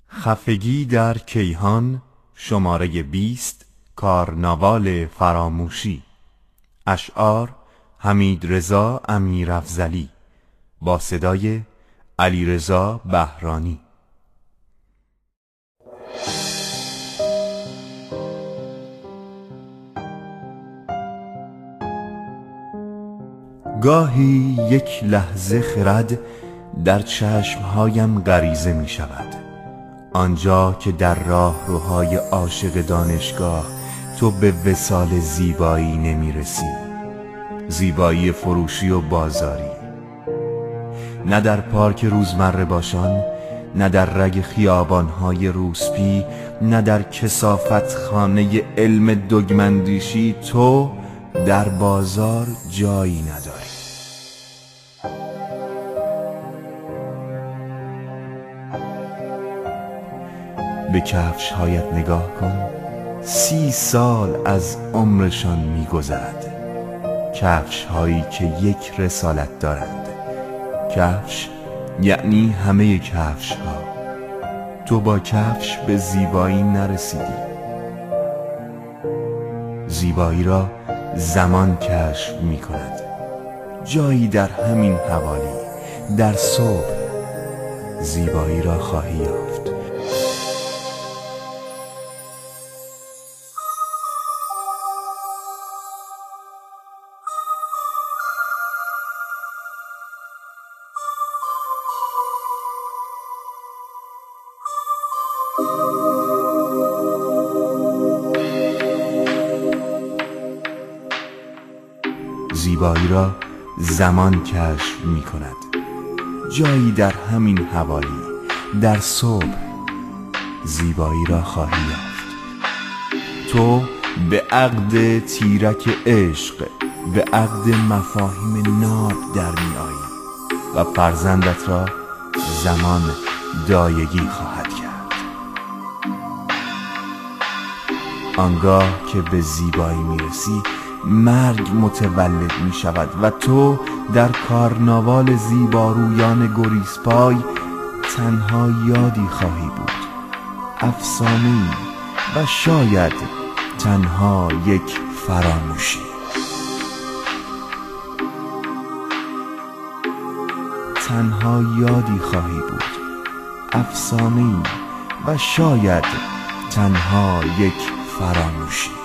خفگی در کیهان شماره 20 کارناوال فراموشی. اشعار حمیدرضا امیرافضلی با صدای علیرضا بهرانی. گاهی یک لحظه خرد در چشمهایم غریزه می شود، آنجا که در راهروهای عاشق دانشگاه تو به وصال زیبایی نمی رسی، زیبایی فروشی و بازاری، نه در پارک روزمره باشان، نه در رگ خیابانهای روسپی، نه در کثافت خانه علم دگمندیشی. تو در بازار جایی نداری. به کفش‌هایت نگاه کن، 30 سال از عمرشان می‌گذرد. کفش‌هایی که یک رسالت دارند. کفش یعنی همه کفش‌ها. تو با کفش به زیبایی نرسیدی. زیبایی را زمان کشف می‌کند. جایی در همین حوالی، در صبح زیبایی را خواهی یافت. زیبایی را زمان کشف می کند. جایی در همین حوالی، در صبح زیبایی را خواهی یافت. تو به عقد تیرک عشق، به عقد مفاهیم ناب در می آیی و فرزندت را زمان دایگی خواهد کرد. آنگاه که به زیبایی می رسی، مرگ متولد می شود و تو در کارناوال زیبارویان گریزپای تنها یادی خواهی بود، افسانه‌ای و شاید تنها یک فراموشی. تنها یادی خواهی بود، افسانه‌ای و شاید تنها یک فراموشی.